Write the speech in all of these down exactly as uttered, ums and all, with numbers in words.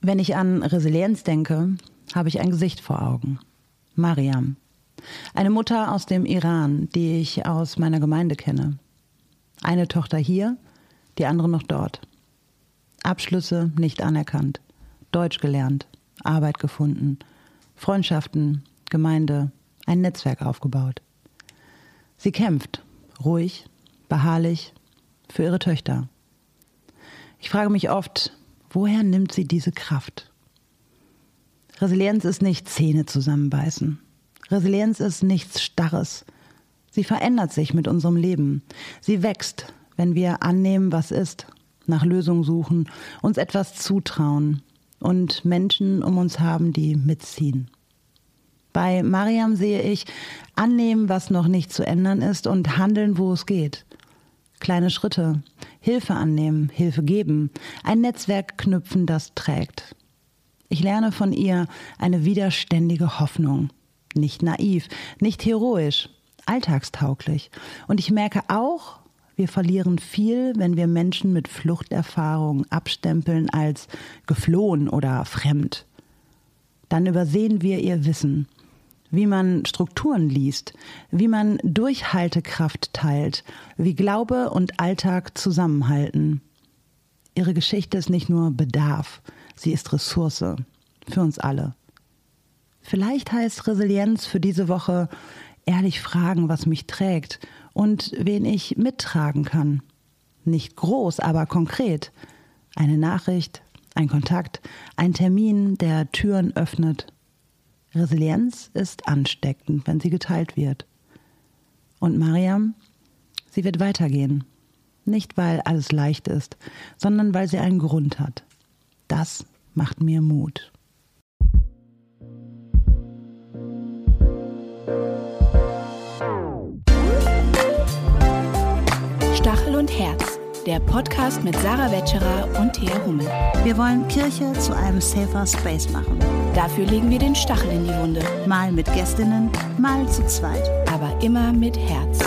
Wenn ich an Resilienz denke, habe ich ein Gesicht vor Augen. Mariam. Eine Mutter aus dem Iran, die ich aus meiner Gemeinde kenne. Eine Tochter hier, die andere noch dort. Abschlüsse nicht anerkannt. Deutsch gelernt, Arbeit gefunden, Freundschaften, Gemeinde, ein Netzwerk aufgebaut. Sie kämpft, ruhig, beharrlich, für ihre Töchter. Ich frage mich oft, woher nimmt sie diese Kraft? Resilienz ist nicht Zähne zusammenbeißen. Resilienz ist nichts Starres. Sie verändert sich mit unserem Leben. Sie wächst, wenn wir annehmen, was ist, nach Lösungen suchen, uns etwas zutrauen und Menschen um uns haben, die mitziehen. Bei Mariam sehe ich, annehmen, was noch nicht zu ändern ist und handeln, wo es geht. Kleine Schritte, Hilfe annehmen, Hilfe geben, ein Netzwerk knüpfen, das trägt. Ich lerne von ihr eine widerständige Hoffnung. Nicht naiv, nicht heroisch, alltagstauglich. Und ich merke auch, wir verlieren viel, wenn wir Menschen mit Fluchterfahrung abstempeln als geflohen oder fremd. Dann übersehen wir ihr Wissen, wie man Strukturen liest, wie man Durchhaltekraft teilt, wie Glaube und Alltag zusammenhalten. Ihre Geschichte ist nicht nur Bedarf, sie ist Ressource für uns alle. Vielleicht heißt Resilienz für diese Woche ehrlich fragen, was mich trägt und wen ich mittragen kann. Nicht groß, aber konkret. Eine Nachricht, ein Kontakt, ein Termin, der Türen öffnet. Resilienz ist ansteckend, wenn sie geteilt wird. Und Mariam, sie wird weitergehen. Nicht, weil alles leicht ist, sondern weil sie einen Grund hat. Das macht mir Mut. Stachel und Herz, der Podcast mit Sarah Wetscherer und Thea Hummel. Wir wollen Kirche zu einem safer Space machen. Dafür legen wir den Stachel in die Wunde. Mal mit Gästinnen, mal zu zweit. Aber immer mit Herz.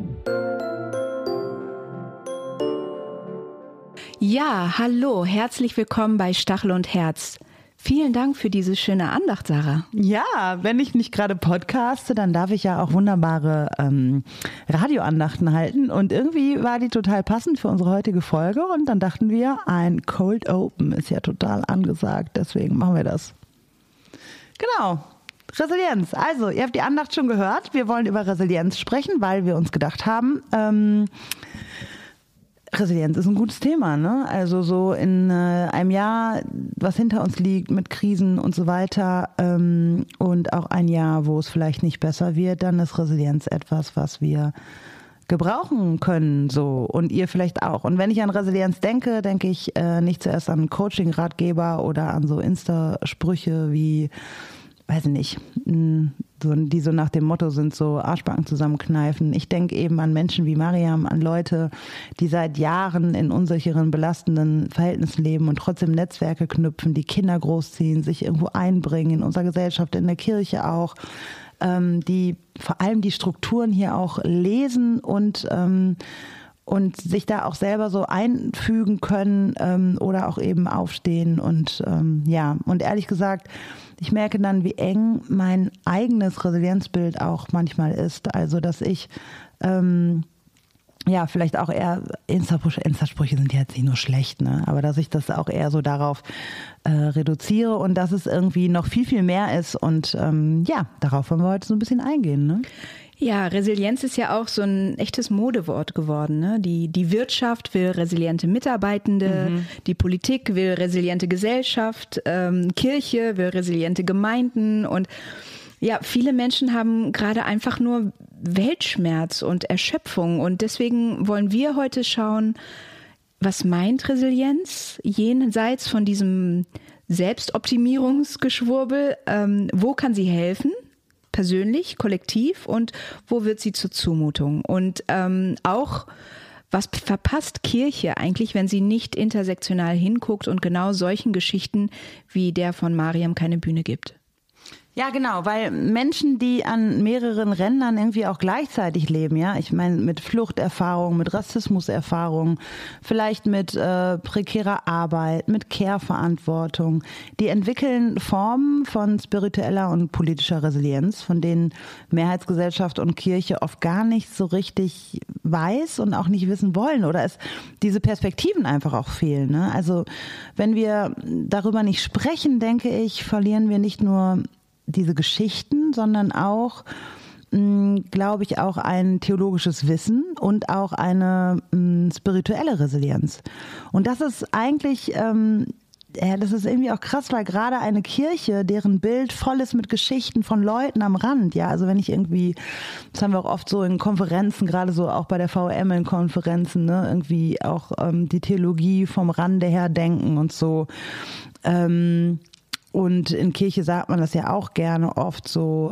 Ja, hallo, herzlich willkommen bei Stachel und Herz. Vielen Dank für diese schöne Andacht, Sarah. Ja, wenn ich nicht gerade podcaste, dann darf ich ja auch wunderbare ähm, Radioandachten halten. Und irgendwie war die total passend für unsere heutige Folge. Und dann dachten wir, ein Cold Open ist ja total angesagt. Deswegen machen wir das. Genau. Resilienz. Also, ihr habt die Andacht schon gehört. Wir wollen über Resilienz sprechen, weil wir uns gedacht haben, ähm, Resilienz ist ein gutes Thema, ne? Also so in äh, einem Jahr, was hinter uns liegt mit Krisen und so weiter ähm, und auch ein Jahr, wo es vielleicht nicht besser wird, dann ist Resilienz etwas, was wir gebrauchen können, so, und ihr vielleicht auch. Und wenn ich an Resilienz denke, denke ich äh, nicht zuerst an Coaching-Ratgeber oder an so Insta-Sprüche wie, weiß ich nicht, mh, so, die so nach dem Motto sind, so Arschbacken zusammenkneifen. Ich denke eben an Menschen wie Mariam, an Leute, die seit Jahren in unsicheren, belastenden Verhältnissen leben und trotzdem Netzwerke knüpfen, die Kinder großziehen, sich irgendwo einbringen in unserer Gesellschaft, in der Kirche auch, ähm, die vor allem die Strukturen hier auch lesen und ähm, und sich da auch selber so einfügen können ähm, oder auch eben aufstehen. Und ähm, ja, und ehrlich gesagt, ich merke dann, wie eng mein eigenes Resilienzbild auch manchmal ist. Also, dass ich ähm, ja vielleicht auch eher, Instasprüche, Instasprüche sind ja jetzt nicht nur schlecht, ne? Aber dass ich das auch eher so darauf äh, reduziere und dass es irgendwie noch viel, viel mehr ist. Und ähm, ja, darauf wollen wir heute so ein bisschen eingehen, ne? Ja, Resilienz ist ja auch so ein echtes Modewort geworden, ne? Die, die Wirtschaft will resiliente Mitarbeitende, mhm. Die Politik will resiliente Gesellschaft, ähm, Kirche will resiliente Gemeinden und ja, viele Menschen haben gerade einfach nur Weltschmerz und Erschöpfung und deswegen wollen wir heute schauen, was meint Resilienz jenseits von diesem Selbstoptimierungsgeschwurbel, ähm, wo kann sie helfen? Persönlich, kollektiv und wo wird sie zur Zumutung? Und ähm, auch, was verpasst Kirche eigentlich, wenn sie nicht intersektional hinguckt und genau solchen Geschichten wie der von Mariam keine Bühne gibt? Ja, genau, weil Menschen, die an mehreren Rändern irgendwie auch gleichzeitig leben, ja, ich meine mit Fluchterfahrung, mit Rassismuserfahrung, vielleicht mit äh, prekärer Arbeit, mit Care-Verantwortung, die entwickeln Formen von spiritueller und politischer Resilienz, von denen Mehrheitsgesellschaft und Kirche oft gar nicht so richtig weiß und auch nicht wissen wollen oder es diese Perspektiven einfach auch fehlen. Ne? Also wenn wir darüber nicht sprechen, denke ich, verlieren wir nicht nur diese Geschichten, sondern auch, mh, glaube ich, auch ein theologisches Wissen und auch eine mh, spirituelle Resilienz. Und das ist eigentlich, ähm, ja, das ist irgendwie auch krass, weil gerade eine Kirche, deren Bild voll ist mit Geschichten von Leuten am Rand, ja, also wenn ich irgendwie, das haben wir auch oft so in Konferenzen, gerade so auch bei der V M in Konferenzen, ne, irgendwie auch ähm, die Theologie vom Rande her denken und so, ähm, und in Kirche sagt man das ja auch gerne oft so,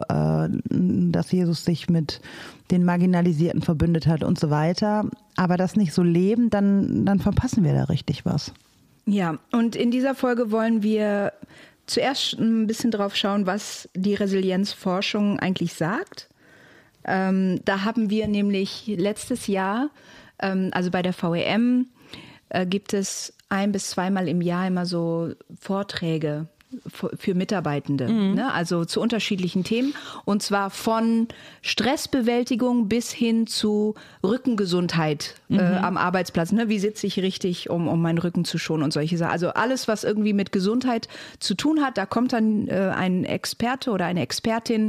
dass Jesus sich mit den Marginalisierten verbündet hat und so weiter. Aber das nicht so leben, dann, dann verpassen wir da richtig was. Ja, und in dieser Folge wollen wir zuerst ein bisschen drauf schauen, was die Resilienzforschung eigentlich sagt. Ähm, da haben wir nämlich letztes Jahr, ähm, also bei der V E M, äh, gibt es ein- bis zweimal im Jahr immer so Vorträge für Mitarbeitende, mhm. ne? Also zu unterschiedlichen Themen und zwar von Stressbewältigung bis hin zu Rückengesundheit mhm. äh, am Arbeitsplatz. Ne? Wie sitze ich richtig, um, um meinen Rücken zu schonen und solche Sachen. Also alles, was irgendwie mit Gesundheit zu tun hat, da kommt dann äh, ein Experte oder eine Expertin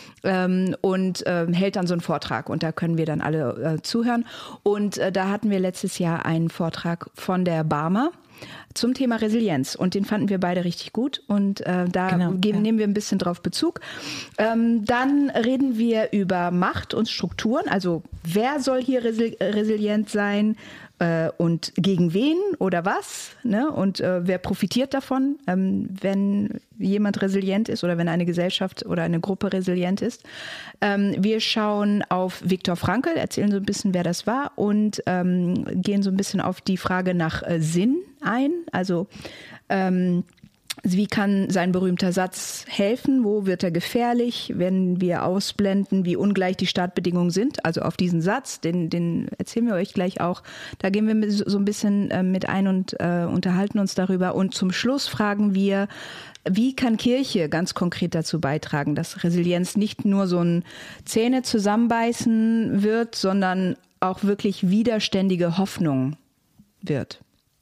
ähm, und äh, hält dann so einen Vortrag und da können wir dann alle äh, zuhören. Und äh, da hatten wir letztes Jahr einen Vortrag von der Barmer zum Thema Resilienz und den fanden wir beide richtig gut und äh, da genau, geben, ja. nehmen wir ein bisschen drauf Bezug. Ähm, dann reden wir über Macht und Strukturen, also wer soll hier resi- resilient sein äh, und gegen wen oder was, ne? Und äh, wer profitiert davon, ähm, wenn jemand resilient ist oder wenn eine Gesellschaft oder eine Gruppe resilient ist. Ähm, wir schauen auf Viktor Frankl, erzählen so ein bisschen, wer das war und ähm, gehen so ein bisschen auf die Frage nach äh, Sinn ein. Also ähm, wie kann sein berühmter Satz helfen? Wo wird er gefährlich, wenn wir ausblenden, wie ungleich die Startbedingungen sind? Also auf diesen Satz, den, den erzählen wir euch gleich auch. Da gehen wir so ein bisschen äh, mit ein und äh, unterhalten uns darüber. Und zum Schluss fragen wir, wie kann Kirche ganz konkret dazu beitragen, dass Resilienz nicht nur so ein Zähne zusammenbeißen wird, sondern auch wirklich widerständige Hoffnung wird?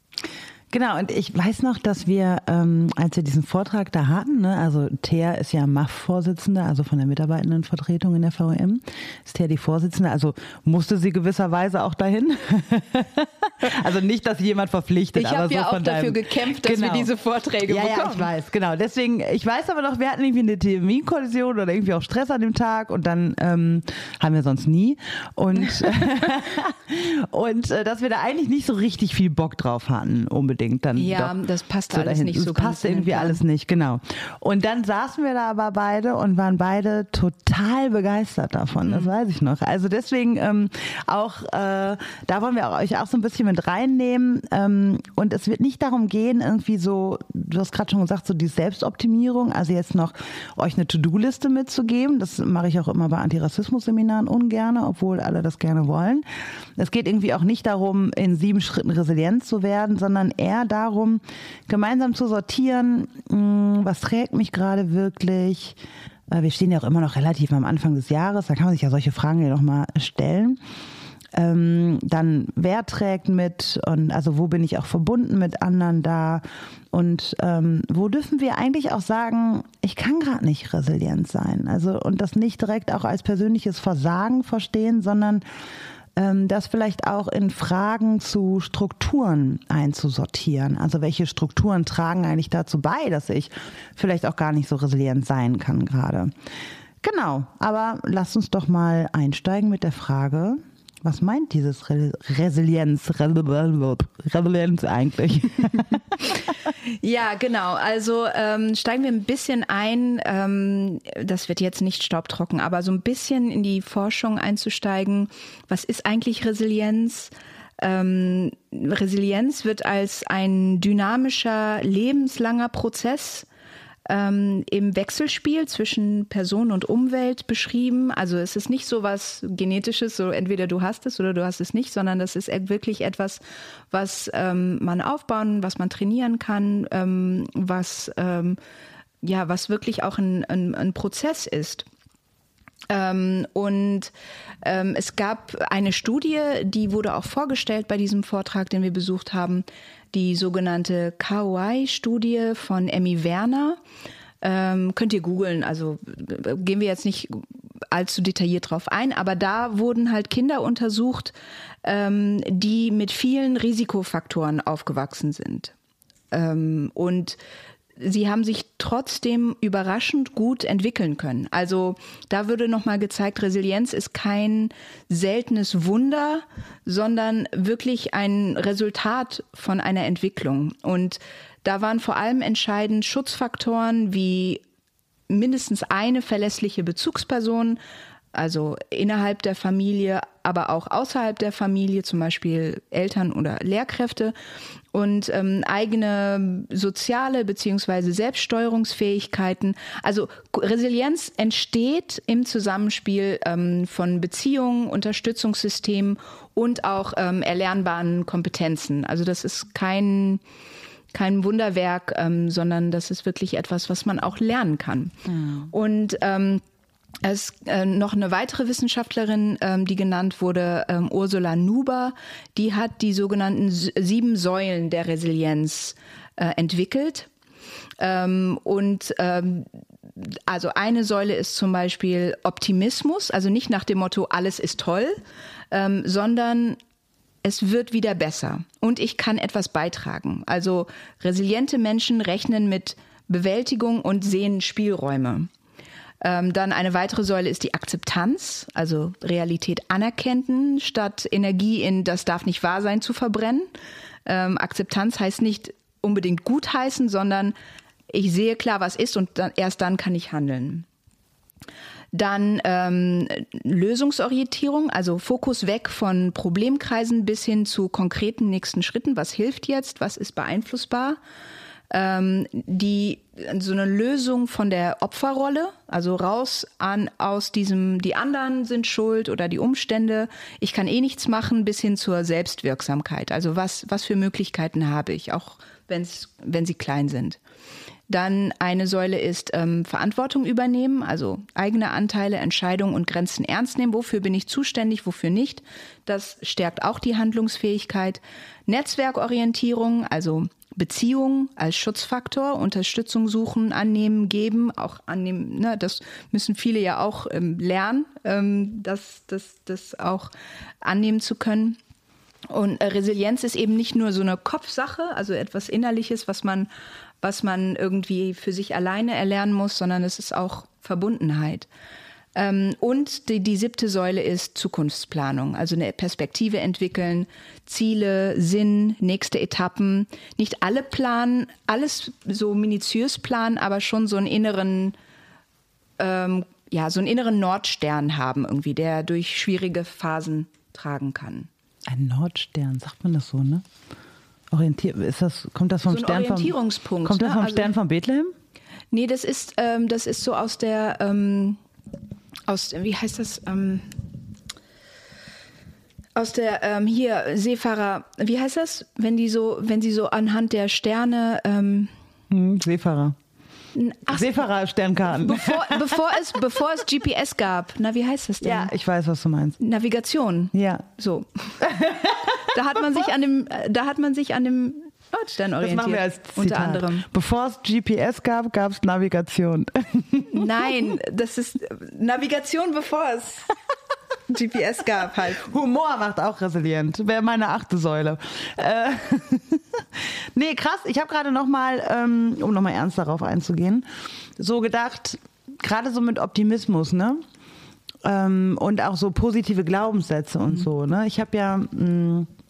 Genau, und ich weiß noch, dass wir, ähm, als wir diesen Vortrag da hatten, ne, also Thea ist ja M A F-Vorsitzende, also von der Mitarbeitendenvertretung in der V M, ist Thea die Vorsitzende, also musste sie gewisserweise auch dahin. Also nicht, dass jemand verpflichtet, ich aber so ja von deinem... Ich habe ja auch dafür gekämpft, dass genau. wir diese Vorträge ja, bekommen. Ja, ich weiß, genau. Deswegen, ich weiß aber noch, wir hatten irgendwie eine Terminkollision oder irgendwie auch Stress an dem Tag und dann ähm, haben wir sonst nie. Und, und äh, dass wir da eigentlich nicht so richtig viel Bock drauf hatten, unbedingt. Dann ja, doch das passte so alles dahin. nicht so das ganz. passte irgendwie alles nicht, genau. Und dann saßen wir da aber beide und waren beide total begeistert davon, das mhm. weiß ich noch. Also deswegen ähm, auch, äh, da wollen wir euch auch so ein bisschen mit reinnehmen. Ähm, und es wird nicht darum gehen, irgendwie so, du hast gerade schon gesagt, so die Selbstoptimierung, also jetzt noch euch eine To-Do-Liste mitzugeben. Das mache ich auch immer bei Antirassismus-Seminaren ungern, obwohl alle das gerne wollen. Es geht irgendwie auch nicht darum, in sieben Schritten resilient zu werden, sondern eher darum, gemeinsam zu sortieren, was trägt mich gerade wirklich. Wir stehen ja auch immer noch relativ am Anfang des Jahres, da kann man sich ja solche Fragen ja noch mal stellen. Ähm, dann, wer trägt mit und also wo bin ich auch verbunden mit anderen da und ähm, wo dürfen wir eigentlich auch sagen, ich kann gerade nicht resilient sein. Also und das nicht direkt auch als persönliches Versagen verstehen, sondern ähm, das vielleicht auch in Fragen zu Strukturen einzusortieren. Also welche Strukturen tragen eigentlich dazu bei, dass ich vielleicht auch gar nicht so resilient sein kann gerade. Genau, aber lasst uns doch mal einsteigen mit der Frage, was meint dieses Re- Resilienz, Resilienz eigentlich? Ja, genau. Also ähm, steigen wir ein bisschen ein, ähm, das wird jetzt nicht staubtrocken, aber so ein bisschen in die Forschung einzusteigen. Was ist eigentlich Resilienz? Ähm, Resilienz wird als ein dynamischer, lebenslanger Prozess ähm, im Wechselspiel zwischen Person und Umwelt beschrieben. Also es ist nicht so was Genetisches, so entweder du hast es oder du hast es nicht, sondern das ist wirklich etwas, was ähm, man aufbauen, was man trainieren kann, ähm, was, ähm, ja, was wirklich auch ein, ein, ein Prozess ist. Ähm, und ähm, es gab eine Studie, die wurde auch vorgestellt bei diesem Vortrag, den wir besucht haben, die sogenannte Kauai-Studie von Emmy Werner. Ähm, könnt ihr googeln, also äh, gehen wir jetzt nicht allzu detailliert drauf ein, aber da wurden halt Kinder untersucht, ähm, die mit vielen Risikofaktoren aufgewachsen sind. Ähm, und sie haben sich trotzdem überraschend gut entwickeln können. Also da würde nochmal gezeigt, Resilienz ist kein seltenes Wunder, sondern wirklich ein Resultat von einer Entwicklung. Und da waren vor allem entscheidend Schutzfaktoren wie mindestens eine verlässliche Bezugsperson, also innerhalb der Familie, aber auch außerhalb der Familie, zum Beispiel Eltern oder Lehrkräfte, und ähm, eigene soziale beziehungsweise Selbststeuerungsfähigkeiten. Also Resilienz entsteht im Zusammenspiel ähm, von Beziehungen, Unterstützungssystemen und auch ähm, erlernbaren Kompetenzen. Also das ist kein kein Wunderwerk, ähm, sondern das ist wirklich etwas, was man auch lernen kann. Mhm. Und ähm, es ist äh, noch eine weitere Wissenschaftlerin, ähm, die genannt wurde, ähm, Ursula Nuber, die hat die sogenannten sieben Säulen der Resilienz äh, entwickelt. Ähm, und ähm, also eine Säule ist zum Beispiel Optimismus, also nicht nach dem Motto, alles ist toll, ähm, sondern es wird wieder besser und ich kann etwas beitragen. Also resiliente Menschen rechnen mit Bewältigung und sehen Spielräume. Ähm, dann eine weitere Säule ist die Akzeptanz, also Realität anerkennen, statt Energie in das darf nicht wahr sein zu verbrennen. Ähm, Akzeptanz heißt nicht unbedingt gutheißen, sondern ich sehe klar, was ist und dann, erst dann kann ich handeln. Dann ähm, Lösungsorientierung, also Fokus weg von Problemkreisen bis hin zu konkreten nächsten Schritten. Was hilft jetzt? Was ist beeinflussbar? Ähm, die so eine Lösung von der Opferrolle, also raus an aus diesem, die anderen sind schuld oder die Umstände, ich kann eh nichts machen, bis hin zur Selbstwirksamkeit. Also was, was für Möglichkeiten habe ich, auch wenn's, wenn sie klein sind. Dann eine Säule ist ähm, Verantwortung übernehmen, also eigene Anteile, Entscheidungen und Grenzen ernst nehmen. Wofür bin ich zuständig, wofür nicht? Das stärkt auch die Handlungsfähigkeit. Netzwerkorientierung, also Beziehung als Schutzfaktor, Unterstützung suchen, annehmen, geben, auch annehmen. Ne, das müssen viele ja auch ähm, lernen, ähm, das, das, das auch annehmen zu können. Und äh, Resilienz ist eben nicht nur so eine Kopfsache, also etwas Innerliches, was man was man irgendwie für sich alleine erlernen muss, sondern es ist auch Verbundenheit. Ähm, und die, die siebte Säule ist Zukunftsplanung, also eine Perspektive entwickeln, Ziele, Sinn, nächste Etappen. Nicht alle planen, alles so minutiös planen, aber schon so einen inneren, ähm, ja, so einen inneren Nordstern haben irgendwie, der durch schwierige Phasen tragen kann. Ein Nordstern, sagt man das so, ne? Orientier, ist das, kommt das vom so ein Stern Orientierungspunkt, vom, kommt das vom ne? Stern also, von Bethlehem? Nee, das ist, ähm, das ist so aus der, ähm, aus, wie heißt das, ähm, aus der, ähm, hier, Seefahrer, wie heißt das, wenn die so, wenn sie so anhand der Sterne, ähm, hm, Seefahrer. Ach, Seefahrer-Sternkarten. Bevor, bevor, es, bevor es G P S gab, na, wie heißt das denn? Ja, ich weiß, was du meinst. Navigation. Ja. So. Da hat man sich an dem, da hat man sich an dem Nordstern orientiert. Das machen wir als Zitat. Unter anderem. Bevor es G P S gab, gab es Navigation. Nein, das ist Navigation, bevor es G P S gab halt. Humor macht auch resilient. Wäre meine achte Säule. Äh, nee, krass. Ich habe gerade noch mal, ähm, um nochmal ernst darauf einzugehen, so gedacht, gerade so mit Optimismus, ne? Ähm, und auch so positive Glaubenssätze und mhm. so, ne? Ich habe ja mh,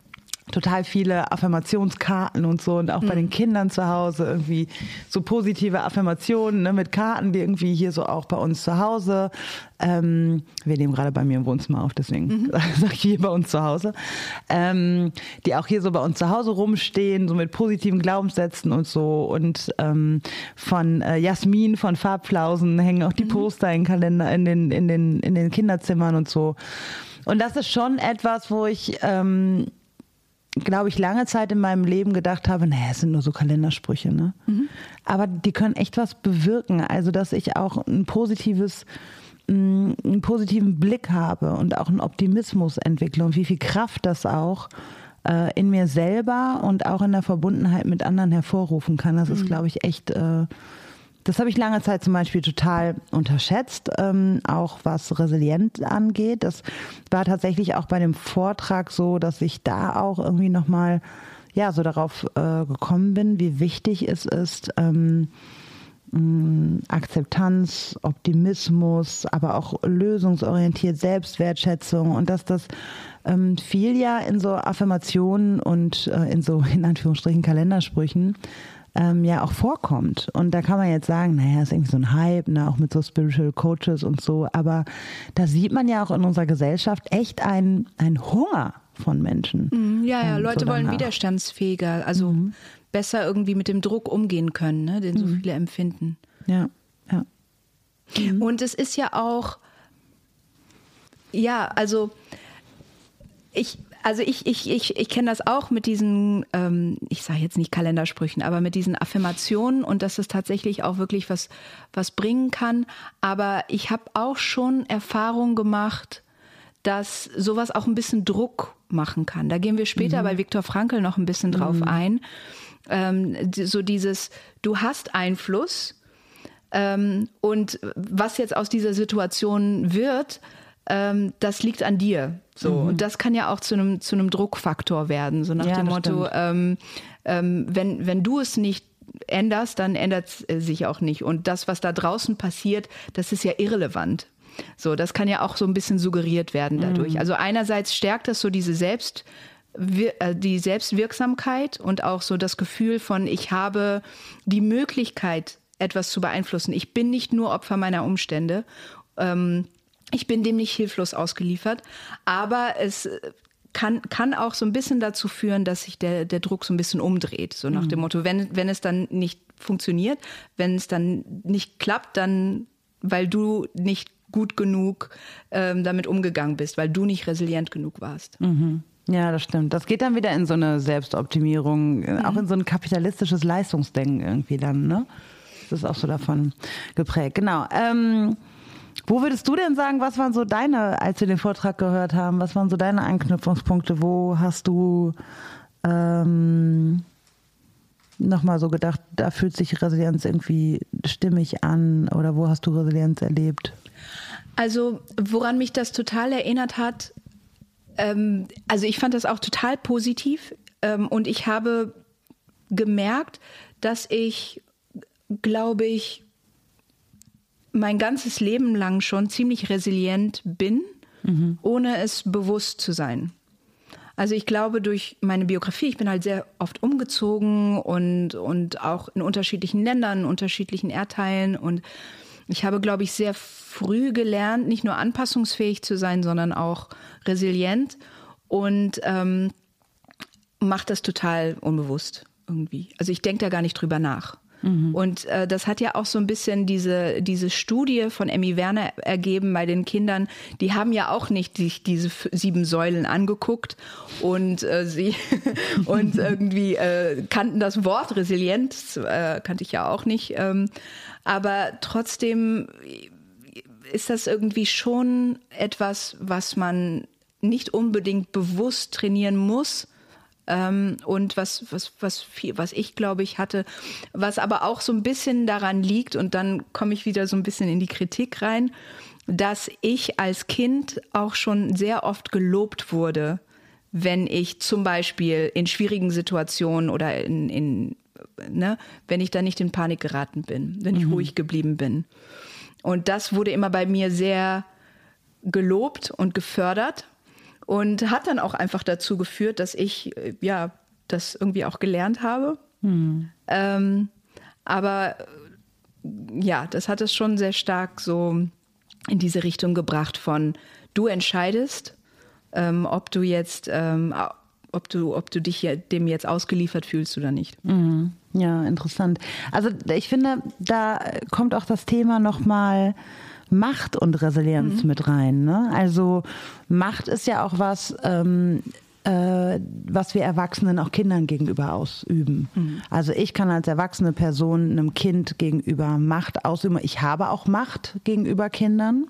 total viele Affirmationskarten und so und auch bei den Kindern zu Hause irgendwie so positive Affirmationen, ne, mit Karten, die irgendwie hier so auch bei uns zu Hause, ähm, wir nehmen gerade bei mir im Wohnzimmer auf, deswegen mhm. sage ich hier bei uns zu Hause, ähm, die auch hier so bei uns zu Hause rumstehen, so mit positiven Glaubenssätzen und so und ähm, von äh, Jasmin von Farbflausen hängen auch die Poster in Kalender, in den, in den, in den Kinderzimmern und so. Und das ist schon etwas, wo ich ähm, glaube ich, lange Zeit in meinem Leben gedacht habe, naja, es sind nur so Kalendersprüche, ne? Mhm. Aber die können echt was bewirken. Also, dass ich auch ein positives, einen positiven Blick habe und auch einen Optimismus entwickle und wie viel Kraft das auch äh, in mir selber und auch in der Verbundenheit mit anderen hervorrufen kann. Das mhm. ist, glaube ich, echt... Äh, Das habe ich lange Zeit zum Beispiel total unterschätzt, ähm, auch was Resilienz angeht. Das war tatsächlich auch bei dem Vortrag so, dass ich da auch irgendwie nochmal ja, so darauf äh, gekommen bin, wie wichtig es ist, ähm, mh, Akzeptanz, Optimismus, aber auch lösungsorientiert, Selbstwertschätzung und dass das ähm, viel ja in so Affirmationen und äh, in so, in Anführungsstrichen, Kalendersprüchen Ähm, ja auch vorkommt. Und da kann man jetzt sagen, naja, ist irgendwie so ein Hype, ne, auch mit so Spiritual Coaches und so, aber da sieht man ja auch in unserer Gesellschaft echt einen, einen Hunger von Menschen. Mhm, ja, ja, ähm, Leute so wollen danach. widerstandsfähiger, also mhm. besser irgendwie mit dem Druck umgehen können, ne, den so mhm. viele empfinden. Ja, ja. Mhm. Und es ist ja auch, ja, also ich, Also ich, ich, ich, ich kenne das auch mit diesen, ähm, ich sage jetzt nicht Kalendersprüchen, aber mit diesen Affirmationen und dass es tatsächlich auch wirklich was, was bringen kann. Aber ich habe auch schon Erfahrung gemacht, dass sowas auch ein bisschen Druck machen kann. Da gehen wir später mhm. bei Viktor Frankl noch ein bisschen drauf mhm. ein. Ähm, so dieses, du hast Einfluss ähm, und was jetzt aus dieser Situation wird, Ähm, das liegt an dir. So. Mhm. Und das kann ja auch zu einem zu einem Druckfaktor werden. So nach ja, dem Motto, ähm, ähm, wenn, wenn du es nicht änderst, dann ändert es sich auch nicht. Und das, was da draußen passiert, das ist ja irrelevant. So, das kann ja auch so ein bisschen suggeriert werden dadurch. Mhm. Also einerseits stärkt das so diese Selbst, die Selbstwirksamkeit und auch so das Gefühl von, ich habe die Möglichkeit, etwas zu beeinflussen. Ich bin nicht nur Opfer meiner Umstände. Ähm, Ich bin dem nicht hilflos ausgeliefert, aber es kann, kann auch so ein bisschen dazu führen, dass sich der, der Druck so ein bisschen umdreht. So nach mhm. dem Motto, wenn, wenn es dann nicht funktioniert, wenn es dann nicht klappt, dann weil du nicht gut genug ähm, damit umgegangen bist, weil du nicht resilient genug warst. Mhm. Ja, das stimmt. Das geht dann wieder in so eine Selbstoptimierung, mhm. auch in so ein kapitalistisches Leistungsdenken irgendwie dann, ne? Das ist auch so davon geprägt. Genau. Ähm, Wo würdest du denn sagen, was waren so deine, als wir den Vortrag gehört haben, was waren so deine Anknüpfungspunkte? Wo hast du ähm, nochmal so gedacht, da fühlt sich Resilienz irgendwie stimmig an oder wo hast du Resilienz erlebt? Also woran mich das total erinnert hat, ähm, also ich fand das auch total positiv ähm, und ich habe gemerkt, dass ich, glaube ich, mein ganzes Leben lang schon ziemlich resilient bin, mhm. ohne es bewusst zu sein. Also ich glaube, durch meine Biografie, ich bin halt sehr oft umgezogen und, und auch in unterschiedlichen Ländern, in unterschiedlichen Erdteilen und ich habe, glaube ich, sehr früh gelernt, nicht nur anpassungsfähig zu sein, sondern auch resilient und ähm, mache das total unbewusst irgendwie. Also ich denke da gar nicht drüber nach. Mhm. Und äh, das hat ja auch so ein bisschen diese, diese Studie von Emmy Werner ergeben bei den Kindern. Die haben ja auch nicht sich diese f- sieben Säulen angeguckt und äh, sie und irgendwie äh, kannten das Wort Resilienz, äh, kannte ich ja auch nicht. Ähm, aber trotzdem ist das irgendwie schon etwas, was man nicht unbedingt bewusst trainieren muss. Ähm, und was, was, was, viel, was ich glaube ich hatte, was aber auch so ein bisschen daran liegt, und dann komme ich wieder so ein bisschen in die Kritik rein, dass ich als Kind auch schon sehr oft gelobt wurde, wenn ich zum Beispiel in schwierigen Situationen oder in, in ne, wenn ich da nicht in Panik geraten bin, wenn ich mhm. ruhig geblieben bin. Und das wurde immer bei mir sehr gelobt und gefördert. und hat dann auch einfach dazu geführt, dass ich äh, ja das irgendwie auch gelernt habe. Mhm. Ähm, aber ja, das hat es schon sehr stark so in diese Richtung gebracht von du entscheidest, ähm, ob du jetzt, ähm, ob du, ob du dich dem jetzt ausgeliefert fühlst oder nicht. Mhm. Ja, interessant. Also ich finde, da kommt auch das Thema nochmal Macht und Resilienz mhm. mit rein. Ne? Also Macht ist ja auch was, ähm, äh, was wir Erwachsenen auch Kindern gegenüber ausüben. Mhm. Also ich kann als erwachsene Person einem Kind gegenüber Macht ausüben. Ich habe auch Macht gegenüber Kindern.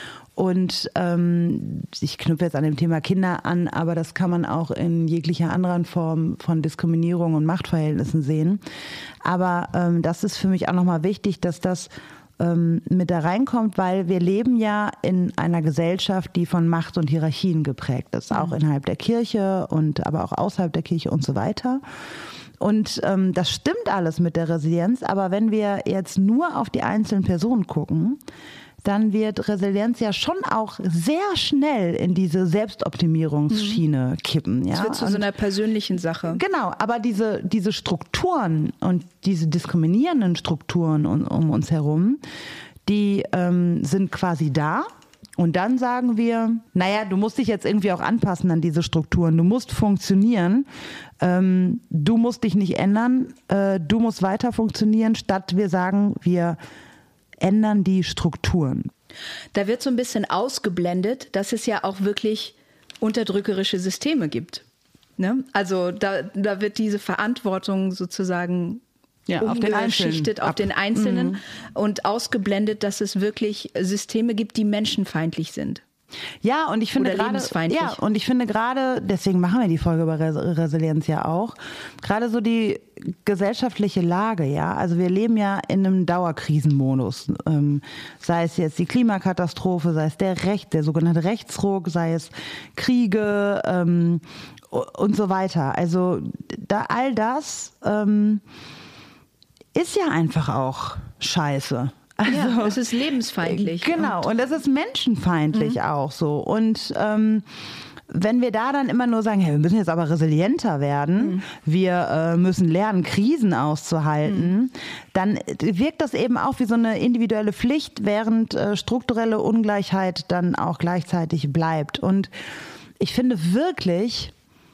Und ähm, ich knüpfe jetzt an dem Thema Kinder an, aber das kann man auch in jeglicher anderen Form von Diskriminierung und Machtverhältnissen sehen. Aber ähm, das ist für mich auch nochmal wichtig, dass das ähm, mit da reinkommt, weil wir leben ja in einer Gesellschaft, die von Macht und Hierarchien geprägt ist, auch innerhalb der Kirche und aber auch außerhalb der Kirche und so weiter. Und ähm, das stimmt alles mit der Resilienz, aber wenn wir jetzt nur auf die einzelnen Personen gucken, dann wird Resilienz ja schon auch sehr schnell in diese Selbstoptimierungsschiene mhm. kippen. Ja? Das wird zu und, so einer persönlichen Sache. Genau, aber diese, diese Strukturen und diese diskriminierenden Strukturen um, um uns herum, die ähm, sind quasi da. Und dann sagen wir, naja, du musst dich jetzt irgendwie auch anpassen an diese Strukturen. Du musst funktionieren. Ähm, du musst dich nicht ändern. Äh, du musst weiter funktionieren, statt wir sagen, wir ändern die Strukturen. Da wird so ein bisschen ausgeblendet, dass es ja auch wirklich unterdrückerische Systeme gibt. Ne? Also da, da wird diese Verantwortung sozusagen ja, umgeschichtet auf den Einzelnen, auf den Einzelnen mhm. und ausgeblendet, dass es wirklich Systeme gibt, die menschenfeindlich sind. Ja, und ich finde Oder gerade, lebensfeindlich. ja, und ich finde gerade, deswegen machen wir die Folge über Res- Resilienz ja auch, gerade so die gesellschaftliche Lage, ja, also wir leben ja in einem Dauerkrisenmodus, ähm, sei es jetzt die Klimakatastrophe, sei es der Recht, der sogenannte Rechtsruck, sei es Kriege ähm, und so weiter. Also da all das ähm, ist ja einfach auch scheiße. Also, ja, es ist lebensfeindlich. Genau, und es ist menschenfeindlich mhm. auch so. Und ähm, wenn wir da dann immer nur sagen, hey, wir müssen jetzt aber resilienter werden, mhm. wir äh, müssen lernen, Krisen auszuhalten, mhm. dann wirkt das eben auch wie so eine individuelle Pflicht, während äh, strukturelle Ungleichheit dann auch gleichzeitig bleibt. Und ich finde wirklich,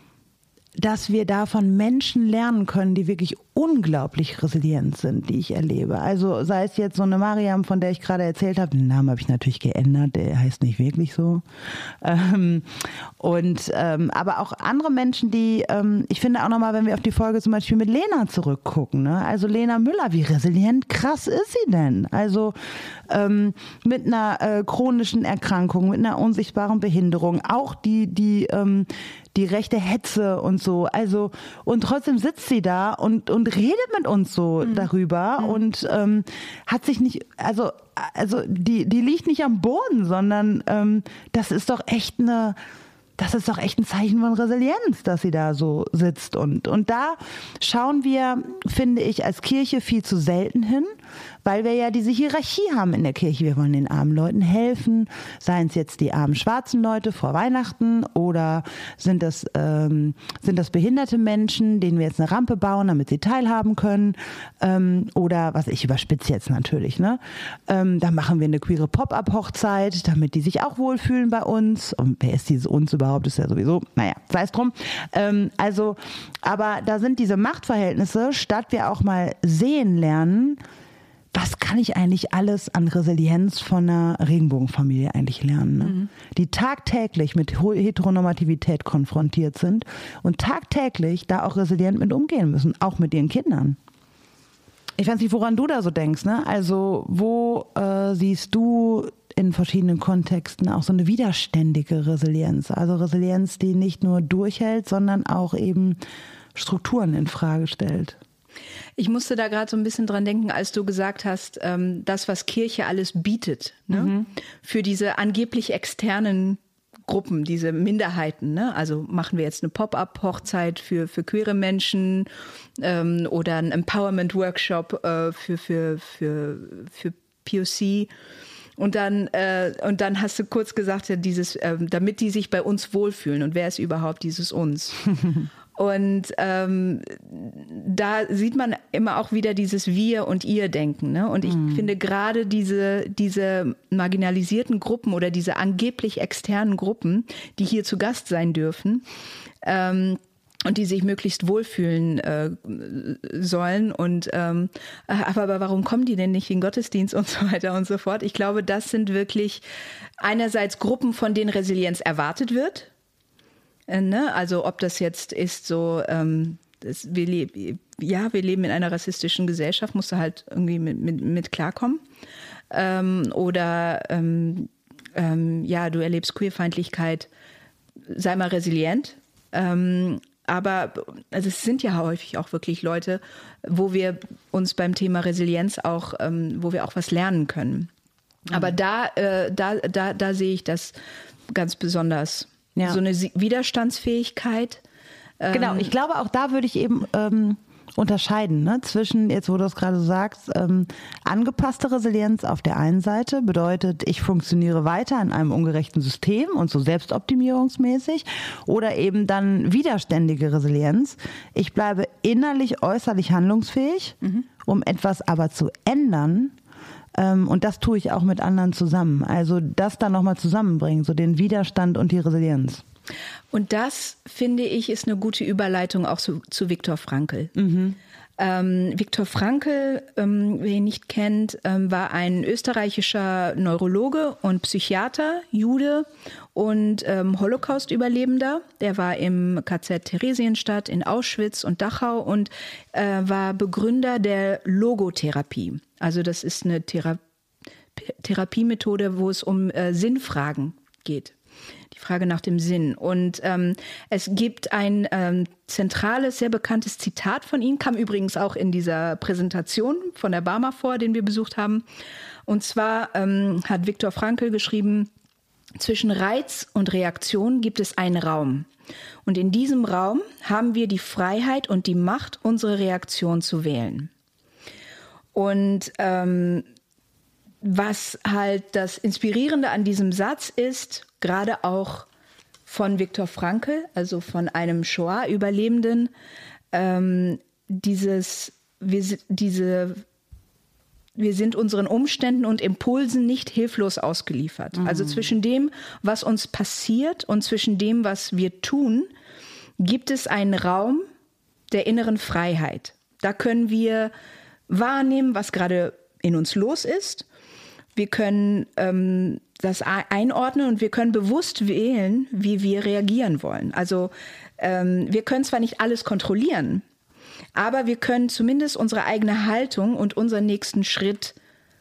dass wir da von Menschen lernen können, die wirklich unglaublich resilient sind, die ich erlebe. Also sei es jetzt so eine Mariam, von der ich gerade erzählt habe, den Namen habe ich natürlich geändert, der heißt nicht wirklich so. Ähm, und ähm, aber auch andere Menschen, die, ähm, ich finde auch nochmal, wenn wir auf die Folge zum Beispiel mit Lena zurückgucken, ne? Also Lena Müller, wie resilient krass ist sie denn? Also ähm, mit einer äh, chronischen Erkrankung, mit einer unsichtbaren Behinderung, auch die, die ähm, die rechte Hetze und so. Also, und trotzdem sitzt sie da und, und redet mit uns so mhm. darüber mhm. und ähm, hat sich nicht, also, also die, die liegt nicht am Boden, sondern ähm, das ist doch echt eine, das ist doch echt ein Zeichen von Resilienz, dass sie da so sitzt. Und, und da schauen wir, finde ich, als Kirche viel zu selten hin, weil wir ja diese Hierarchie haben in der Kirche. Wir wollen den armen Leuten helfen, seien es jetzt die armen schwarzen Leute vor Weihnachten oder sind das, ähm, sind das behinderte Menschen, denen wir jetzt eine Rampe bauen, damit sie teilhaben können, ähm, oder was ich überspitze jetzt natürlich, ne? Ähm, da machen wir eine queere Pop-up-Hochzeit, damit die sich auch wohlfühlen bei uns. Und wer ist dieses uns überhaupt? Ist ja sowieso, naja, sei es drum. Ähm, also, aber da sind diese Machtverhältnisse, statt wir auch mal sehen lernen, was kann ich eigentlich alles an Resilienz von einer Regenbogenfamilie eigentlich lernen, ne? Mhm. Die tagtäglich mit Heteronormativität konfrontiert sind und tagtäglich da auch resilient mit umgehen müssen, auch mit ihren Kindern. Ich weiß nicht, woran du da so denkst, ne? Also wo äh, siehst du in verschiedenen Kontexten auch so eine widerständige Resilienz? Also Resilienz, die nicht nur durchhält, sondern auch eben Strukturen in Frage stellt. Ich musste da gerade so ein bisschen dran denken, als du gesagt hast, ähm, das, was Kirche alles bietet, ne? Mhm. Für diese angeblich externen Gruppen, diese Minderheiten, ne? Also machen wir jetzt eine Pop-up-Hochzeit für, für queere Menschen ähm, oder einen Empowerment-Workshop äh, für, für, für, für P O C. Und dann, äh, und dann hast du kurz gesagt, ja, dieses, äh, damit die sich bei uns wohlfühlen. Und wer ist überhaupt dieses uns? Und ähm, da sieht man immer auch wieder dieses Wir- und Ihr-Denken. Ne? Und ich mm. finde gerade diese, diese marginalisierten Gruppen oder diese angeblich externen Gruppen, die hier zu Gast sein dürfen, ähm, und die sich möglichst wohlfühlen äh, sollen. Und ähm, aber, aber warum kommen die denn nicht in den Gottesdienst und so weiter und so fort? Ich glaube, das sind wirklich einerseits Gruppen, von denen Resilienz erwartet wird. Äh, ne? Also ob das jetzt ist so, ähm, das, wir leb- ja, wir leben in einer rassistischen Gesellschaft, musst du halt irgendwie mit, mit, mit klarkommen. Ähm, oder ähm, ähm, ja, du erlebst Queerfeindlichkeit, sei mal resilient. Ähm, Aber also es sind ja häufig auch wirklich Leute, wo wir uns beim Thema Resilienz auch, ähm, wo wir auch was lernen können. Mhm. Aber da, äh, da, da, da sehe ich das ganz besonders. Ja. So eine Widerstandsfähigkeit. Ähm, genau, ich glaube, auch da würde ich eben ähm, unterscheiden, ne? Zwischen, jetzt wo du es gerade sagst, ähm, angepasste Resilienz auf der einen Seite bedeutet, ich funktioniere weiter in einem ungerechten System und so selbstoptimierungsmäßig, oder eben dann widerständige Resilienz. Ich bleibe innerlich, äußerlich handlungsfähig, mhm. um etwas aber zu ändern. Ähm, und das tue ich auch mit anderen zusammen. Also das dann nochmal zusammenbringen, so den Widerstand und die Resilienz. Und das, finde ich, ist eine gute Überleitung auch zu, zu Viktor Frankl. Mhm. Ähm, Viktor Frankl, ähm, wer ihn nicht kennt, ähm, war ein österreichischer Neurologe und Psychiater, Jude und ähm, Holocaust-Überlebender. Der war im K Z Theresienstadt, in Auschwitz und Dachau und äh, war Begründer der Logotherapie. Also das ist eine Thera- Therapiemethode, wo es um äh, Sinnfragen geht. Die Frage nach dem Sinn. Und ähm, es gibt ein ähm, zentrales, sehr bekanntes Zitat von ihm, kam übrigens auch in dieser Präsentation von der Barmer vor, den wir besucht haben. Und zwar ähm, hat Viktor Frankl geschrieben, zwischen Reiz und Reaktion gibt es einen Raum. Und in diesem Raum haben wir die Freiheit und die Macht, unsere Reaktion zu wählen. Und ähm, was halt das Inspirierende an diesem Satz ist, gerade auch von Viktor Frankl, also von einem Shoah-Überlebenden, ähm, dieses, wir, diese, wir sind unseren Umständen und Impulsen nicht hilflos ausgeliefert. Mhm. Also zwischen dem, was uns passiert und zwischen dem, was wir tun, gibt es einen Raum der inneren Freiheit. Da können wir wahrnehmen, was gerade in uns los ist. Wir können ähm, das einordnen und wir können bewusst wählen, wie wir reagieren wollen. Also ähm, wir können zwar nicht alles kontrollieren, aber wir können zumindest unsere eigene Haltung und unseren nächsten Schritt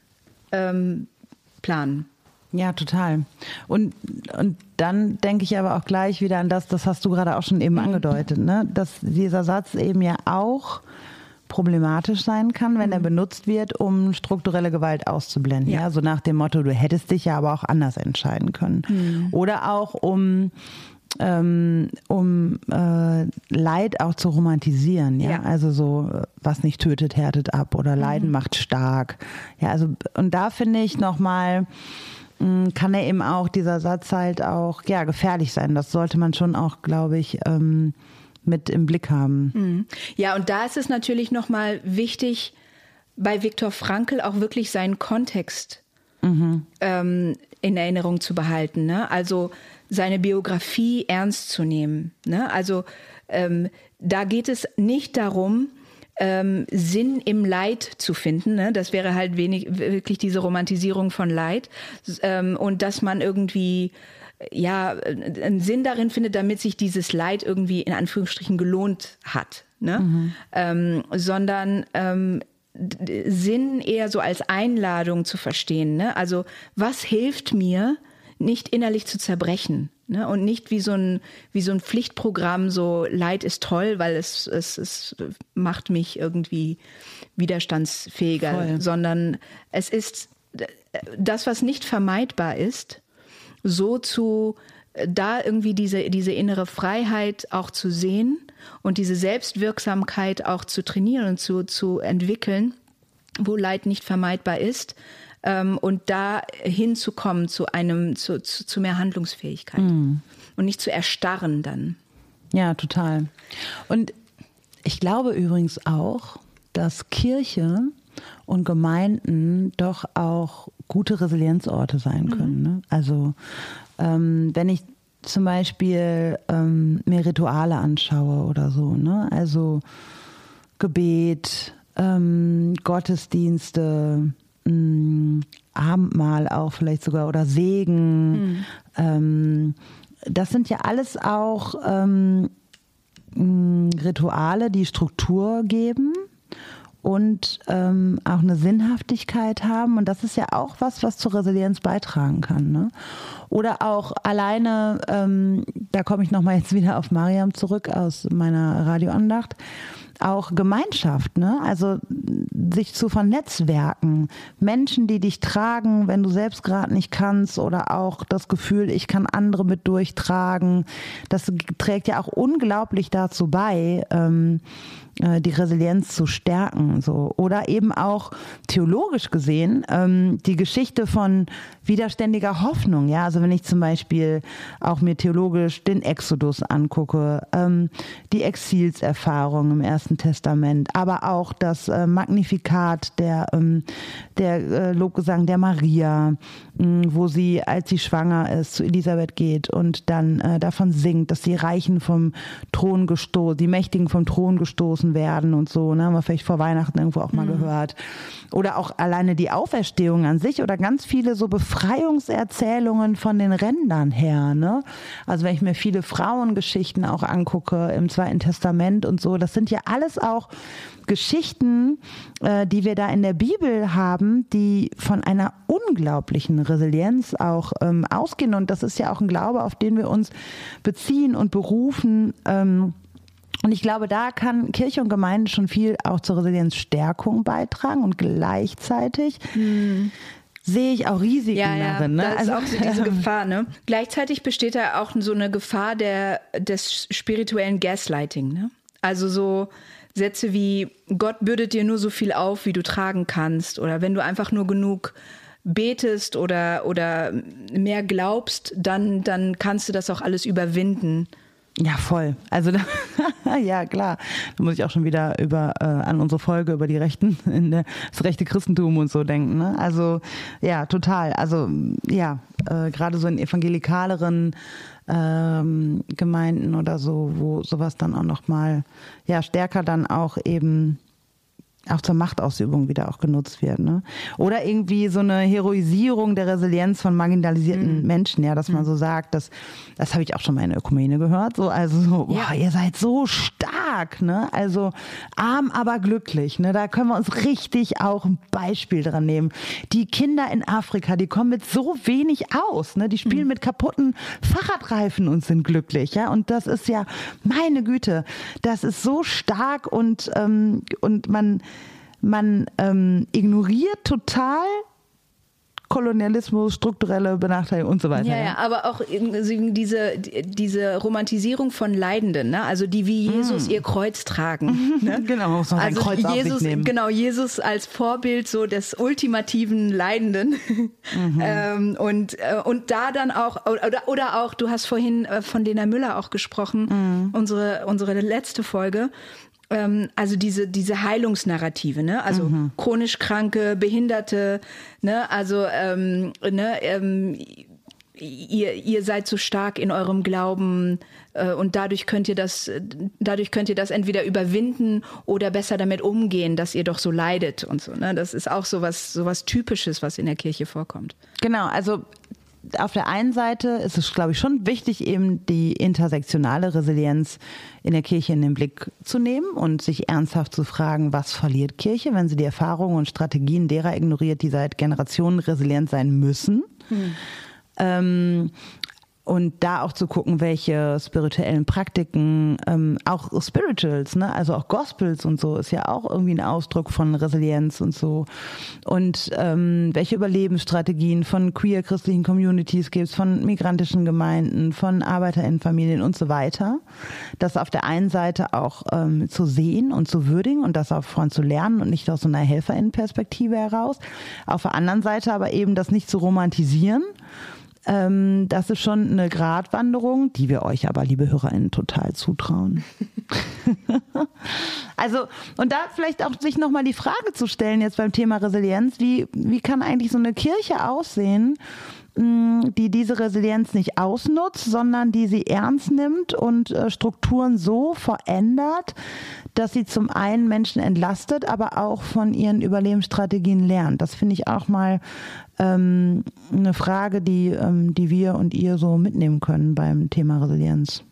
ähm, planen. Ja, total. Und, und dann denke ich aber auch gleich wieder an das, das hast du gerade auch schon eben mhm. angedeutet, ne? Dass dieser Satz eben ja auch problematisch sein kann, wenn mhm. er benutzt wird, um strukturelle Gewalt auszublenden. Ja. Ja, so nach dem Motto, du hättest dich ja aber auch anders entscheiden können. Mhm. Oder auch um ähm, um äh, Leid auch zu romantisieren. Ja? ja, also so, was nicht tötet, härtet ab oder Leiden mhm. macht stark. Ja, also und da finde ich nochmal, kann er eben auch, dieser Satz halt auch, ja, gefährlich sein. Das sollte man schon auch, glaube ich, ähm, mit im Blick haben. Ja, und da ist es natürlich nochmal wichtig, bei Viktor Frankl auch wirklich seinen Kontext mhm. ähm, in Erinnerung zu behalten. Ne? Also seine Biografie ernst zu nehmen. Ne? Also ähm, da geht es nicht darum, ähm, Sinn im Leid zu finden. Ne? Das wäre halt wenig, wirklich diese Romantisierung von Leid. Ähm, und dass man irgendwie ja, einen Sinn darin findet, damit sich dieses Leid irgendwie in Anführungsstrichen gelohnt hat, ne? Mhm. Ähm, sondern ähm, Sinn eher so als Einladung zu verstehen, ne? Also was hilft mir, nicht innerlich zu zerbrechen, ne? Und nicht wie so ein wie so ein Pflichtprogramm, so Leid ist toll, weil es es, es macht mich irgendwie widerstandsfähiger, Voll. Sondern es ist das, was nicht vermeidbar ist, so zu, da irgendwie diese, diese innere Freiheit auch zu sehen und diese Selbstwirksamkeit auch zu trainieren und zu, zu entwickeln, wo Leid nicht vermeidbar ist, ähm, und da hinzukommen zu einem, zu, zu, zu mehr Handlungsfähigkeit mm. und nicht zu erstarren dann. Ja, total. Und ich glaube übrigens auch, dass Kirche und Gemeinden doch auch gute Resilienzorte sein können. Mhm. Ne? Also ähm, wenn ich zum Beispiel ähm, mir Rituale anschaue oder so, ne? Also Gebet, ähm, Gottesdienste, mh, Abendmahl auch vielleicht sogar oder Segen, mhm. ähm, das sind ja alles auch ähm, Rituale, die Struktur geben und ähm, auch eine Sinnhaftigkeit haben. Und das ist ja auch was, was zur Resilienz beitragen kann. Ne? Oder auch alleine, ähm, da komme ich nochmal jetzt wieder auf Mariam zurück aus meiner Radioandacht, auch Gemeinschaft, ne? Also sich zu vernetzwerken, Menschen, die dich tragen, wenn du selbst gerade nicht kannst, oder auch das Gefühl, ich kann andere mit durchtragen. Das trägt ja auch unglaublich dazu bei, ähm, die Resilienz zu stärken, so. Oder eben auch theologisch gesehen ähm, die Geschichte von widerständiger Hoffnung. Ja, also wenn ich zum Beispiel auch mir theologisch den Exodus angucke, ähm, die Exilserfahrung im Ersten Testament, aber auch das äh, Magnificat, der ähm, der äh, Lobgesang der Maria, mh, wo sie, als sie schwanger ist, zu Elisabeth geht und dann äh, davon singt, dass die Reichen vom Thron gestoßen, die Mächtigen vom Thron gestoßen werden und so, ne, haben wir vielleicht vor Weihnachten irgendwo auch mal mhm. gehört. Oder auch alleine die Auferstehung an sich oder ganz viele so Befreiungserzählungen von den Rändern her, ne? Also wenn ich mir viele Frauengeschichten auch angucke im Zweiten Testament und so, das sind ja alles auch Geschichten, äh, die wir da in der Bibel haben, die von einer unglaublichen Resilienz auch ähm, ausgehen. Und das ist ja auch ein Glaube, auf den wir uns beziehen und berufen. Ähm, Und ich glaube, da kann Kirche und Gemeinde schon viel auch zur Resilienzstärkung beitragen und gleichzeitig hm. sehe ich auch Risiken ja, ja, darin. Ne? Das also, ist auch so diese Gefahr. Ne? Gleichzeitig besteht da auch so eine Gefahr der, des spirituellen Gaslighting. Ne? Also so Sätze wie, Gott bürdet dir nur so viel auf, wie du tragen kannst. Oder wenn du einfach nur genug betest oder, oder mehr glaubst, dann, dann kannst du das auch alles überwinden. Ja, voll. Also da, ja, klar. Da muss ich auch schon wieder über äh, an unsere Folge über die Rechten, in der, das rechte Christentum und so denken. Ne? Also ja, total. Also ja, äh, gerade so in evangelikaleren ähm, Gemeinden oder so, wo sowas dann auch nochmal ja, stärker dann auch eben auch zur Machtausübung wieder auch genutzt wird, ne? Oder irgendwie so eine Heroisierung der Resilienz von marginalisierten mhm. Menschen, ja, dass man so sagt, dass, das habe ich auch schon mal in der Ökumene gehört, so, also so, ja. Boah, ihr seid so stark, ne? Also arm, aber glücklich, ne? Da können wir uns richtig auch ein Beispiel dran nehmen. Die Kinder in Afrika, die kommen mit so wenig aus, ne? Die spielen mhm. mit kaputten Fahrradreifen und sind glücklich, ja? Und das ist ja, meine Güte, das ist so stark und, ähm, und man Man ähm, ignoriert total Kolonialismus, strukturelle Benachteiligung und so weiter. Ja, ja, aber auch diese, diese Romantisierung von Leidenden, ne? Also die wie Jesus mm. ihr Kreuz tragen. Ne? Genau, muss man also ein Kreuz Jesus, auf sich nehmen. Genau, Jesus als Vorbild so des ultimativen Leidenden. Mhm. ähm, und, und da dann auch, oder, oder auch, du hast vorhin von Lena Müller auch gesprochen, mhm. unsere, unsere letzte Folge. Also diese, diese Heilungsnarrative, ne? Also mhm. chronisch Kranke, Behinderte, ne? Also ähm, ne? Ähm, ihr, ihr seid so stark in eurem Glauben äh, und dadurch könnt ihr das, dadurch könnt ihr das entweder überwinden oder besser damit umgehen, dass ihr doch so leidet und so. Ne? Das ist auch so was, so was Typisches, was in der Kirche vorkommt. Genau, also auf der einen Seite ist es, glaube ich, schon wichtig, eben die intersektionale Resilienz in der Kirche in den Blick zu nehmen und sich ernsthaft zu fragen, was verliert Kirche, wenn sie die Erfahrungen und Strategien derer ignoriert, die seit Generationen resilient sein müssen. Hm. Ähm, Und da auch zu gucken, welche spirituellen Praktiken, ähm, auch Spirituals, ne, also auch Gospels und so, ist ja auch irgendwie ein Ausdruck von Resilienz und so. Und ähm, welche Überlebensstrategien von queer christlichen Communities gibt's, von migrantischen Gemeinden, von ArbeiterInnenfamilien und so weiter. Das auf der einen Seite auch ähm, zu sehen und zu würdigen und das auch von zu lernen und nicht aus so einer HelferInnenperspektive heraus. Auf der anderen Seite aber eben das nicht zu romantisieren. Ähm, das ist schon eine Gratwanderung, die wir euch aber, liebe HörerInnen, total zutrauen. Also, und da vielleicht auch sich nochmal die Frage zu stellen jetzt beim Thema Resilienz, wie, wie kann eigentlich so eine Kirche aussehen, die diese Resilienz nicht ausnutzt, sondern die sie ernst nimmt und äh, Strukturen so verändert, dass sie zum einen Menschen entlastet, aber auch von ihren Überlebensstrategien lernt. Das finde ich auch mal ähm, eine Frage, die, ähm, die wir und ihr so mitnehmen können beim Thema Resilienz.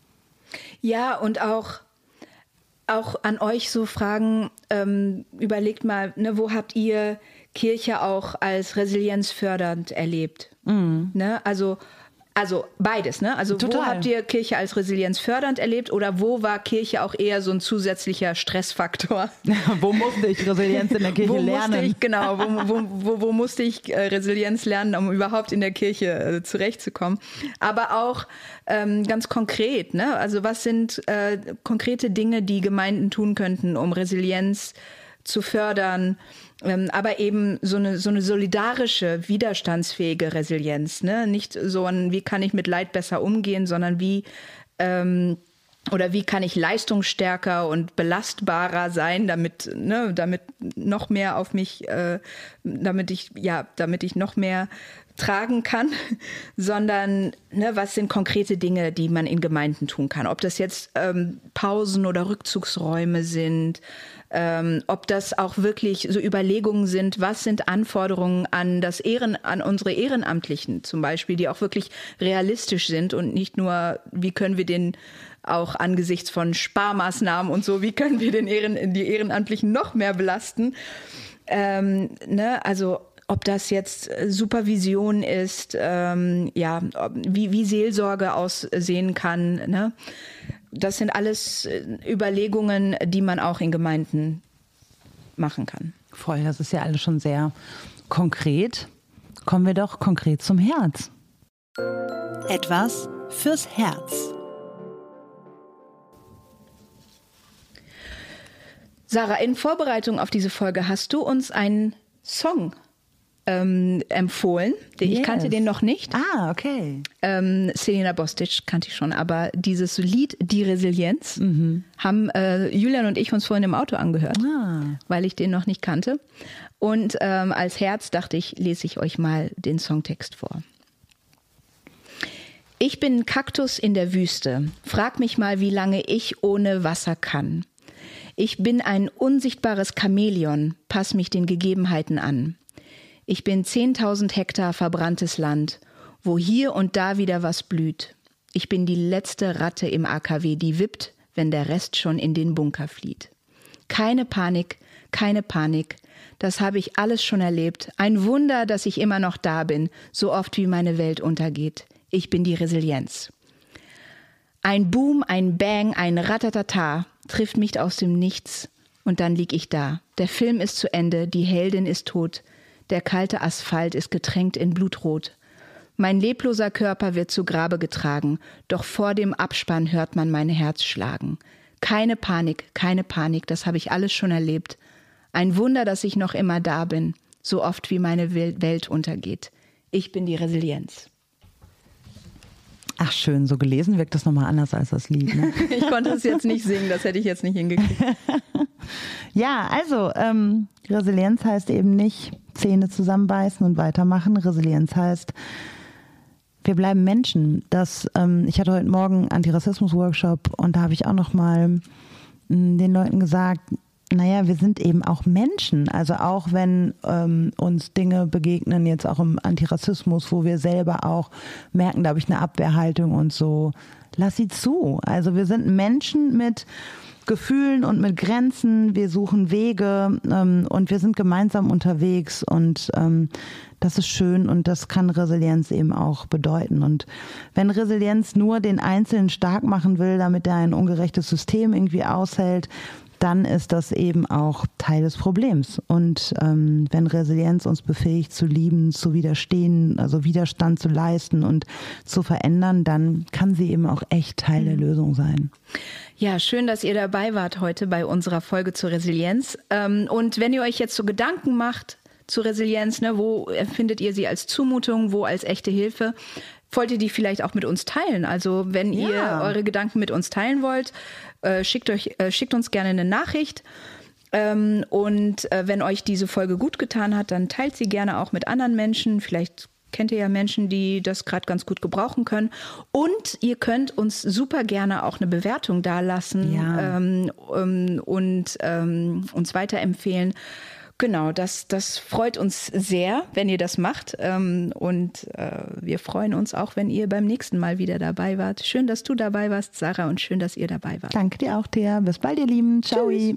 Ja, und auch, auch an euch so Fragen, ähm, überlegt mal, ne, wo habt ihr Kirche auch als resilienzfördernd erlebt? Mhm. Ne? Also, also beides, ne? Also Total. Wo habt ihr Kirche als resilienzfördernd erlebt oder wo war Kirche auch eher so ein zusätzlicher Stressfaktor? Wo musste ich Resilienz in der Kirche wo lernen? Musste ich, genau, wo, wo, wo, wo musste ich äh, Resilienz lernen, um überhaupt in der Kirche äh, zurechtzukommen? Aber auch ähm, ganz konkret, ne? Also was sind äh, konkrete Dinge, die Gemeinden tun könnten, um Resilienz zu fördern? Ähm, aber eben so eine, so eine solidarische, widerstandsfähige Resilienz, ne? Nicht so ein, wie kann ich mit Leid besser umgehen, sondern wie, ähm, oder wie kann ich leistungsstärker und belastbarer sein, damit, ne, damit noch mehr auf mich, äh, damit ich, ja, damit ich noch mehr tragen kann, sondern ne, was sind konkrete Dinge, die man in Gemeinden tun kann? Ob das jetzt ähm, Pausen oder Rückzugsräume sind, ähm, ob das auch wirklich so Überlegungen sind, was sind Anforderungen an das Ehren, an unsere Ehrenamtlichen zum Beispiel, die auch wirklich realistisch sind und nicht nur, wie können wir den auch angesichts von Sparmaßnahmen und so, wie können wir den Ehren, die Ehrenamtlichen noch mehr belasten? Ähm, ne, also ob das jetzt Supervision ist, ähm, ja, wie, wie Seelsorge aussehen kann, ne? Das sind alles Überlegungen, die man auch in Gemeinden machen kann. Voll, das ist ja alles schon sehr konkret. Kommen wir doch konkret zum Herz. Etwas fürs Herz. Sarah, in Vorbereitung auf diese Folge hast du uns einen Song ähm, empfohlen. Yes. Ich kannte den noch nicht. Ah, okay. Ähm, Selena Bostic kannte ich schon, aber dieses Lied Die Resilienz mhm. haben äh, Julian und ich uns vorhin im Auto angehört, ah. weil ich den noch nicht kannte. Und ähm, als Herz dachte ich, lese ich euch mal den Songtext vor. Ich bin ein Kaktus in der Wüste. Frag mich mal, wie lange ich ohne Wasser kann. Ich bin ein unsichtbares Chamäleon, pass mich den Gegebenheiten an. Ich bin zehntausend Hektar verbranntes Land, wo hier und da wieder was blüht. Ich bin die letzte Ratte im A K W, die wippt, wenn der Rest schon in den Bunker flieht. Keine Panik, keine Panik, das habe ich alles schon erlebt. Ein Wunder, dass ich immer noch da bin, so oft wie meine Welt untergeht. Ich bin die Resilienz. Ein Boom, ein Bang, ein Ratatata trifft mich aus dem Nichts und dann lieg ich da. Der Film ist zu Ende, die Heldin ist tot, der kalte Asphalt ist getränkt in Blutrot. Mein lebloser Körper wird zu Grabe getragen, doch vor dem Abspann hört man mein Herz schlagen. Keine Panik, keine Panik, das habe ich alles schon erlebt. Ein Wunder, dass ich noch immer da bin, so oft wie meine Welt untergeht. Ich bin die Resilienz. Ach schön, so gelesen wirkt das nochmal anders als das Lied. Ne? Ich konnte es jetzt nicht singen, das hätte ich jetzt nicht hingekriegt. Ja, also ähm, Resilienz heißt eben nicht Zähne zusammenbeißen und weitermachen. Resilienz heißt, wir bleiben Menschen. Das, ähm, ich hatte heute Morgen einen Antirassismus-Workshop und da habe ich auch nochmal den Leuten gesagt, naja, wir sind eben auch Menschen. Also auch wenn ähm, uns Dinge begegnen, jetzt auch im Antirassismus, wo wir selber auch merken, da habe ich eine Abwehrhaltung und so, lass sie zu. Also wir sind Menschen mit Gefühlen und mit Grenzen, wir suchen Wege ähm, und wir sind gemeinsam unterwegs und ähm, das ist schön und das kann Resilienz eben auch bedeuten. Und wenn Resilienz nur den Einzelnen stark machen will, damit er ein ungerechtes System irgendwie aushält, dann ist das eben auch Teil des Problems. Und ähm, wenn Resilienz uns befähigt, zu lieben, zu widerstehen, also Widerstand zu leisten und zu verändern, dann kann sie eben auch echt Teil der Lösung sein. Ja, schön, dass ihr dabei wart heute bei unserer Folge zur Resilienz. Und wenn ihr euch jetzt so Gedanken macht zur Resilienz, ne, wo empfindet ihr sie als Zumutung, wo als echte Hilfe? Wollt ihr die vielleicht auch mit uns teilen? Also wenn ihr ja. eure Gedanken mit uns teilen wollt, äh, schickt, euch, äh, schickt uns gerne eine Nachricht. Ähm, und äh, wenn euch diese Folge gut getan hat, dann teilt sie gerne auch mit anderen Menschen. Vielleicht kennt ihr ja Menschen, die das gerade ganz gut gebrauchen können. Und ihr könnt uns super gerne auch eine Bewertung dalassen ja. ähm, ähm, und ähm, uns weiterempfehlen. Genau, das, das freut uns sehr, wenn ihr das macht. Ähm, und äh, wir freuen uns auch, wenn ihr beim nächsten Mal wieder dabei wart. Schön, dass du dabei warst, Sarah, und schön, dass ihr dabei wart. Danke dir auch, Thea. Bis bald, ihr Lieben. Ciao. Tschüss.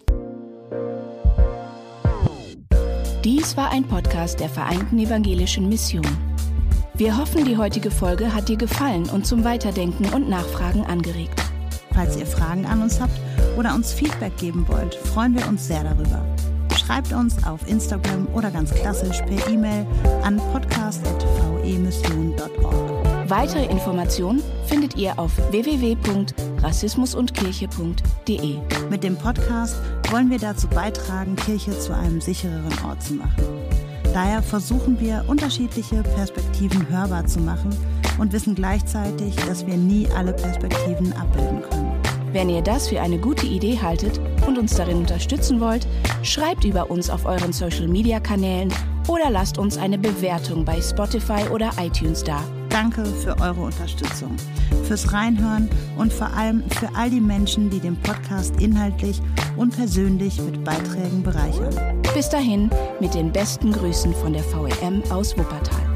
Dies war ein Podcast der Vereinten Evangelischen Mission. Wir hoffen, die heutige Folge hat dir gefallen und zum Weiterdenken und Nachfragen angeregt. Falls ihr Fragen an uns habt oder uns Feedback geben wollt, freuen wir uns sehr darüber. Schreibt uns auf Instagram oder ganz klassisch per E-Mail an podcast at v e mission punkt org. Weitere Informationen findet ihr auf w w w punkt rassismus und kirche punkt d e. Mit dem Podcast wollen wir dazu beitragen, Kirche zu einem sichereren Ort zu machen. Daher versuchen wir, unterschiedliche Perspektiven hörbar zu machen und wissen gleichzeitig, dass wir nie alle Perspektiven abbilden können. Wenn ihr das für eine gute Idee haltet und uns darin unterstützen wollt, schreibt über uns auf euren Social-Media-Kanälen oder lasst uns eine Bewertung bei Spotify oder iTunes da. Danke für eure Unterstützung, fürs Reinhören und vor allem für all die Menschen, die den Podcast inhaltlich und persönlich mit Beiträgen bereichern. Bis dahin mit den besten Grüßen von der V E M aus Wuppertal.